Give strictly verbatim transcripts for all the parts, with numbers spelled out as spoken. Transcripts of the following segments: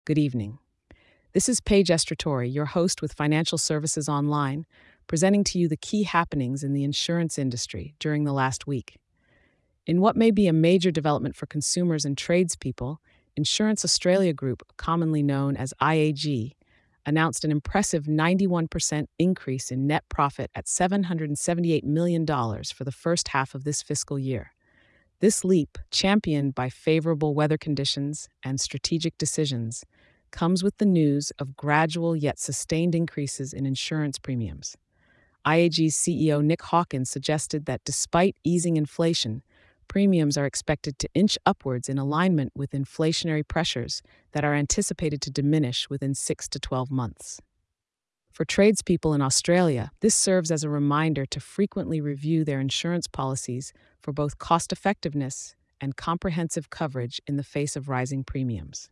Good evening. This is Paige Estratori, your host with Financial Services Online, presenting to you the key happenings in the insurance industry during the last week. In what may be a major development for consumers and tradespeople, Insurance Australia Group, commonly known as I A G, announced an impressive ninety-one percent increase in net profit at seven hundred seventy-eight million dollars for the first half of this fiscal year. This leap, championed by favorable weather conditions and strategic decisions, comes with the news of gradual yet sustained increases in insurance premiums. I A G's C E O Nick Hawkins suggested that despite easing inflation, premiums are expected to inch upwards in alignment with inflationary pressures that are anticipated to diminish within six to twelve months. For tradespeople in Australia, this serves as a reminder to frequently review their insurance policies for both cost effectiveness and comprehensive coverage in the face of rising premiums.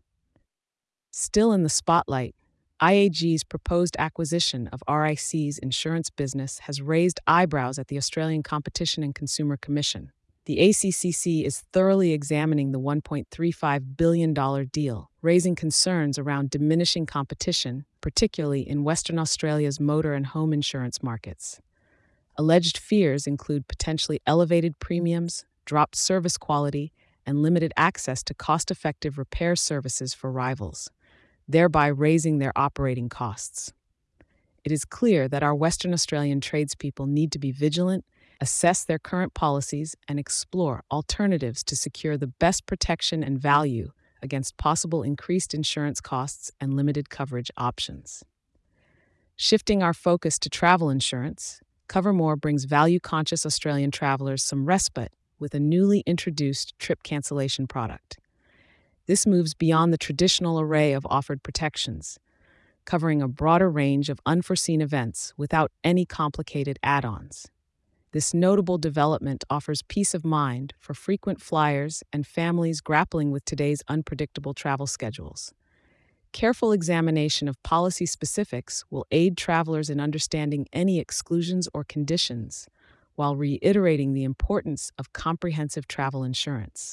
Still in the spotlight, I A G's proposed acquisition of R I C's insurance business has raised eyebrows at the Australian Competition and Consumer Commission. The A C C C is thoroughly examining the one point three five billion dollars deal, raising concerns around diminishing competition, particularly in Western Australia's motor and home insurance markets. Alleged fears include potentially elevated premiums, dropped service quality, and limited access to cost-effective repair services for rivals, thereby raising their operating costs. It is clear that our Western Australian tradespeople need to be vigilant, assess their current policies, and explore alternatives to secure the best protection and value against possible increased insurance costs and limited coverage options. Shifting our focus to travel insurance, Covermore brings value-conscious Australian travelers some respite with a newly introduced trip cancellation product. This moves beyond the traditional array of offered protections, covering a broader range of unforeseen events without any complicated add-ons. This notable development offers peace of mind for frequent flyers and families grappling with today's unpredictable travel schedules. Careful examination of policy specifics will aid travelers in understanding any exclusions or conditions, while reiterating the importance of comprehensive travel insurance.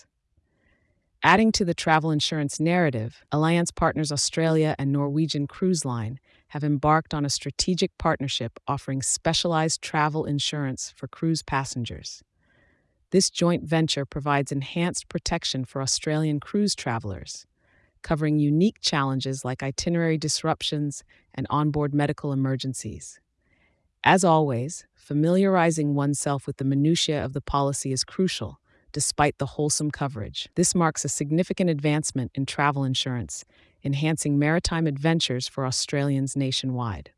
Adding to the travel insurance narrative, Alliance Partners Australia and Norwegian Cruise Line have embarked on a strategic partnership offering specialized travel insurance for cruise passengers. This joint venture provides enhanced protection for Australian cruise travelers, covering unique challenges like itinerary disruptions and onboard medical emergencies. As always, familiarizing oneself with the minutiae of the policy is crucial, despite the wholesome coverage. This marks a significant advancement in travel insurance, enhancing maritime adventures for Australians nationwide.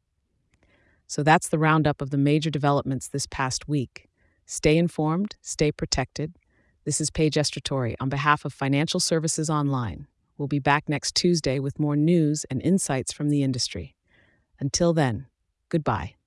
So that's the roundup of the major developments this past week. Stay informed, stay protected. This is Paige Estratori on behalf of Financial Services Online. We'll be back next Tuesday with more news and insights from the industry. Until then, goodbye.